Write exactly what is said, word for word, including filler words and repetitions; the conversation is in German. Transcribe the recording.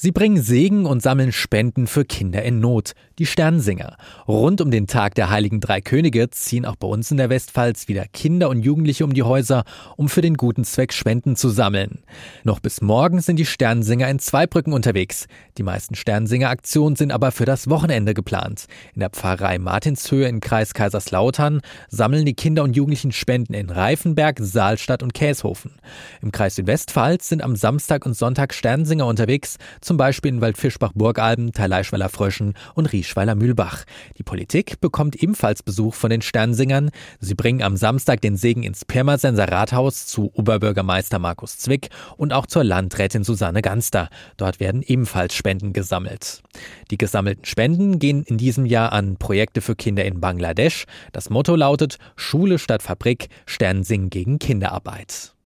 Sie bringen Segen und sammeln Spenden für Kinder in Not, die Sternsinger. Rund um den Tag der Heiligen Drei Könige ziehen auch bei uns in der Westpfalz wieder Kinder und Jugendliche um die Häuser, um für den guten Zweck Spenden zu sammeln. Noch bis morgen sind die Sternsinger in Zweibrücken unterwegs. Die meisten Sternsinger-Aktionen sind aber für das Wochenende geplant. In der Pfarrei Martinshöhe im Kreis Kaiserslautern sammeln die Kinder und Jugendlichen Spenden in Reifenberg, Saalstadt und Käshofen. Im Kreis Südwestpfalz sind am Samstag und Sonntag Sternsinger unterwegs, zum Beispiel in Waldfischbach-Burgalben, Thalleischweiler-Fröschen und Rieschweiler-Mühlbach. Die Politik bekommt ebenfalls Besuch von den Sternsingern. Sie bringen am Samstag den Segen ins Pirmasenser Rathaus zu Oberbürgermeister Markus Zwick und auch zur Landrätin Susanne Ganster. Dort werden ebenfalls Spenden gesammelt. Die gesammelten Spenden gehen in diesem Jahr an Projekte für Kinder in Bangladesch. Das Motto lautet: Schule statt Fabrik, Sternsingen gegen Kinderarbeit.